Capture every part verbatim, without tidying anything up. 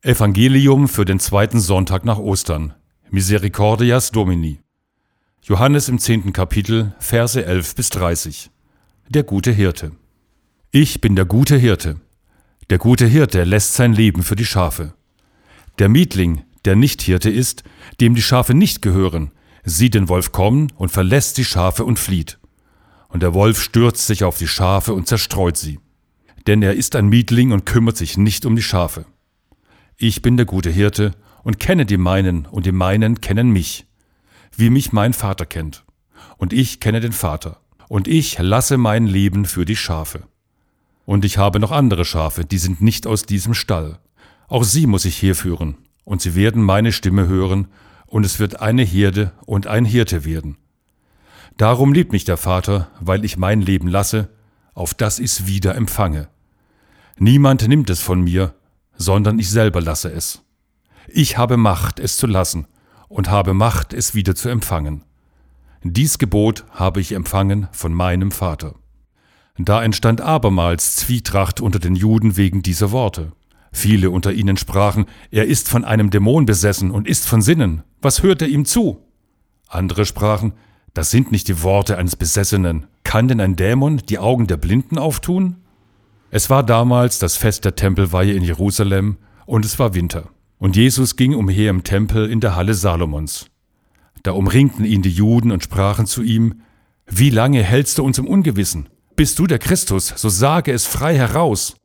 Evangelium für den zweiten Sonntag nach Ostern. Misericordias Domini. Johannes im zehnten Kapitel, Verse elf bis dreißig. Der gute Hirte. Ich bin der gute Hirte. Der gute Hirte lässt sein Leben für die Schafe. Der Mietling, der nicht Hirte ist, dem die Schafe nicht gehören, sieht den Wolf kommen und verlässt die Schafe und flieht. Und der Wolf stürzt sich auf die Schafe und zerstreut sie. Denn er ist ein Mietling und kümmert sich nicht um die Schafe. Ich bin der gute Hirte und kenne die meinen, und die meinen kennen mich, wie mich mein Vater kennt. Und ich kenne den Vater, und ich lasse mein Leben für die Schafe. Und ich habe noch andere Schafe, die sind nicht aus diesem Stall. Auch sie muss ich herführen, und sie werden meine Stimme hören, und es wird eine Herde und ein Hirte werden. Darum liebt mich der Vater, weil ich mein Leben lasse, auf das ich's wieder empfange. Niemand nimmt es von mir, sondern ich selber lasse es. Ich habe Macht, es zu lassen, und habe Macht, es wieder zu empfangen. Dies Gebot habe ich empfangen von meinem Vater. Da entstand abermals Zwietracht unter den Juden wegen dieser Worte. Viele unter ihnen sprachen, er ist von einem Dämon besessen und ist von Sinnen. Was hört er ihm zu? Andere sprachen, das sind nicht die Worte eines Besessenen. Kann denn ein Dämon die Augen der Blinden auftun? Es war damals das Fest der Tempelweihe in Jerusalem, und es war Winter. Und Jesus ging umher im Tempel in der Halle Salomons. Da umringten ihn die Juden und sprachen zu ihm, wie lange hältst du uns im Ungewissen? Bist du der Christus, so sage es frei heraus.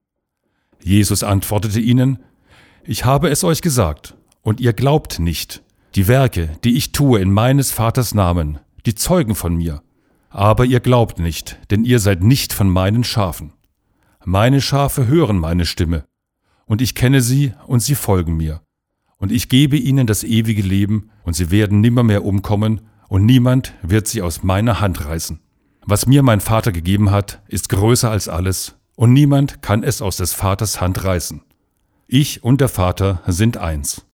Jesus antwortete ihnen, ich habe es euch gesagt, und ihr glaubt nicht. Die Werke, die ich tue in meines Vaters Namen, die zeugen von mir. Aber ihr glaubt nicht, denn ihr seid nicht von meinen Schafen. Meine Schafe hören meine Stimme, und ich kenne sie, und sie folgen mir. Und ich gebe ihnen das ewige Leben, und sie werden nimmermehr umkommen, und niemand wird sie aus meiner Hand reißen. Was mir mein Vater gegeben hat, ist größer als alles, und niemand kann es aus des Vaters Hand reißen. Ich und der Vater sind eins.